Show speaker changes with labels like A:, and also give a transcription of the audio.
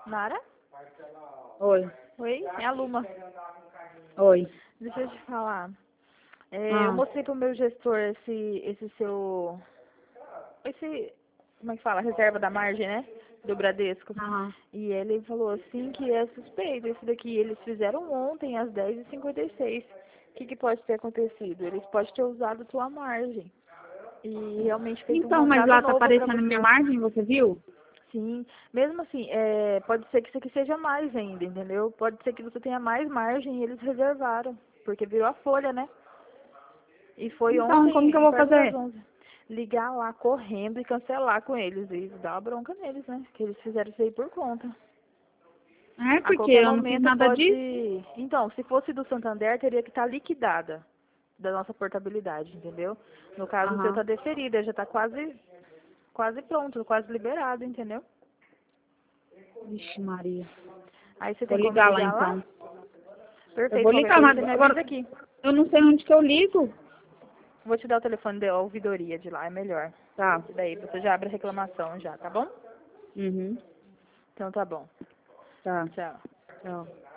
A: Nara?
B: Oi.
A: Oi? É a Luma.
B: Oi.
A: Deixa eu te falar.
B: Ah.
A: Eu mostrei pro meu gestor como é que fala? Reserva da margem, né? Do Bradesco.
B: Aham.
A: E ele falou assim que é suspeito. Esse daqui eles fizeram ontem às 10h56. O que pode ter acontecido? Eles podem ter usado tua margem. E realmente feito um
B: Então, mas
A: contrato
B: lá tá
A: novo para
B: aparecendo minha
A: você.
B: margem, você viu?
A: Sim, mesmo assim, pode ser que isso aqui seja mais ainda, entendeu? Pode ser que você tenha mais margem e eles reservaram, porque virou a folha, né? E foi
B: Então, como que eu
A: ontem,
B: vou
A: perto das
B: fazer?
A: 11. Ligar lá correndo e cancelar com eles e dar uma bronca neles, né? Que eles fizeram isso aí por conta.
B: É,
A: A
B: porque
A: qualquer
B: eu não fiz
A: momento
B: nada disso.
A: pode... Então, se fosse do Santander, teria que estar liquidada da nossa portabilidade, entendeu? No caso, o seu tá
B: Aham.
A: deferida, já tá quase pronto, quase liberado, entendeu?
B: Vixe, Maria.
A: Aí você
B: Vou
A: tem como
B: ligar lá,
A: ligar lá?
B: então. Eu
A: Perfeito,
B: vou
A: qualquer
B: ligar,
A: coisa
B: mas
A: você me avisa
B: agora
A: aqui.
B: eu não sei onde que eu ligo.
A: Vou te dar o telefone da ouvidoria de lá, é melhor.
B: Tá.
A: E daí você já abre a reclamação já, tá bom?
B: Uhum.
A: Então tá bom.
B: Tá.
A: Tchau.
B: Tchau.